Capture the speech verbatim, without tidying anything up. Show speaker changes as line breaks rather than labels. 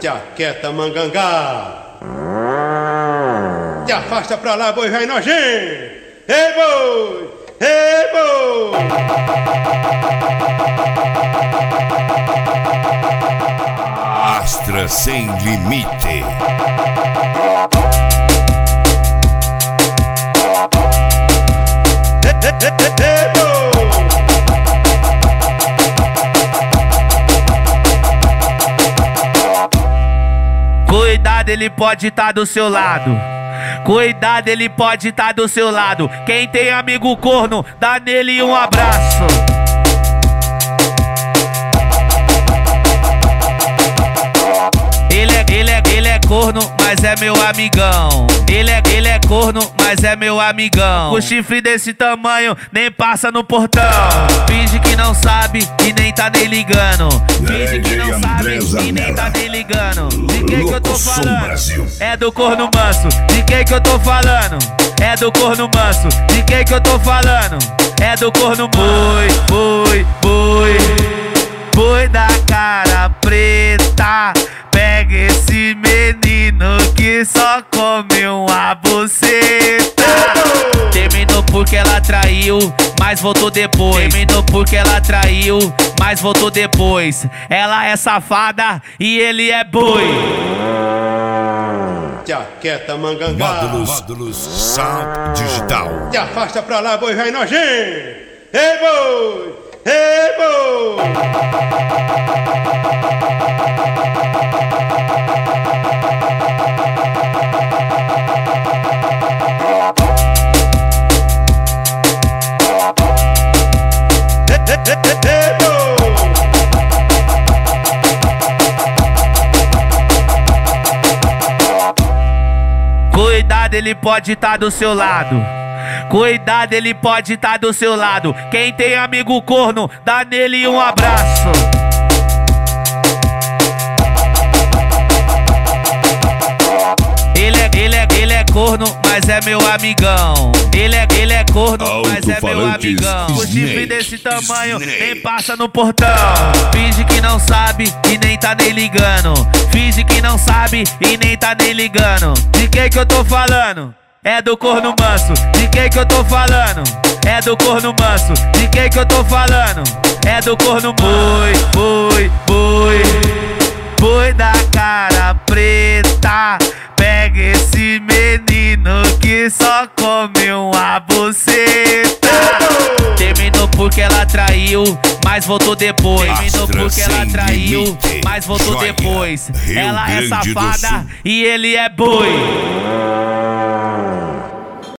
Jaqueta mangangá. Te afasta pra lá, boi vai nojento. Ei, boi! Ei, boi!
Astra sem limite.
Cuidado, ele pode estar do seu lado. Cuidado, ele pode estar do seu lado. Quem tem amigo corno, dá nele um abraço. Ele é, ele é, ele é corno, mas é meu amigão. Ele é, ele é corno, mas é meu amigão. O chifre desse tamanho nem passa no portão. Finge que não sabe e nem tá nem ligando. Finge que não sabe e nem tá nem ligando. De quem que eu tô falando? É do corno manso. De quem que eu tô falando? É do corno manso. De quem que eu tô falando? É do corno boi, boi, boi. Boi da cara preta. Pega esse menino que só come uma buceta. Terminou porque ela traiu, mas voltou depois. Terminou porque ela traiu, mas voltou depois. Ela é safada e ele é boi.
Jaqueta mangangá.
Módulos, módulos Sound Digital.
Te afasta pra lá, boi vai nojento. Ei, boi! Ei, boi!
Cuidado, ele pode estar do seu lado. Cuidado, ele pode estar do seu lado. Quem tem amigo corno, dá nele um abraço. Ele é, ele é, ele é corno, mas é meu amigão. Ele é, ele é corno, mas é meu amigão. O chifre desse tamanho nem passa no portão. Finge que não sabe e nem tá nem ligando. Finge que não sabe e nem tá nem ligando. De quem que eu tô falando? É do corno manso. De quem que eu tô falando? É do corno manso. De quem que eu tô falando? É do corno boi, boi, boi. Boi da cara preta. Pega esse menino que só come uma buceta. Terminou porque ela traiu, mas voltou depois. Terminou porque ela traiu, mas voltou depois. Ela é safada e ele é boi.